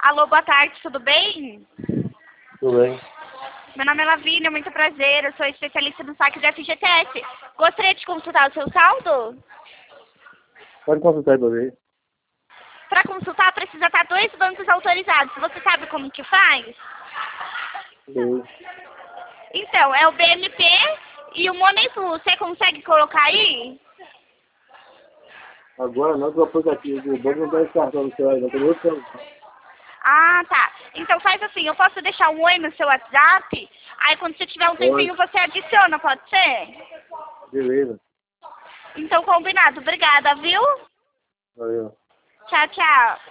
Alô, boa tarde, tudo bem? Tudo bem. Meu nome é Lavínia, muito prazer, eu sou especialista no saque do FGTS. Gostaria de consultar o seu saldo? Pode consultar para ver. Para consultar, precisa estar 2 bancos autorizados. Você sabe como que faz? Sim. Então, é o BMP e o Moneyflu. Você consegue colocar aí? Agora não, que o aplicativo do banco não está descartando o celular, não tem outro celular. Ah, tá. Então faz assim, eu posso deixar um oi no seu WhatsApp? Aí quando você tiver um tempinho você adiciona, pode ser? Beleza. Então combinado. Obrigada, viu? Valeu. Tchau, tchau.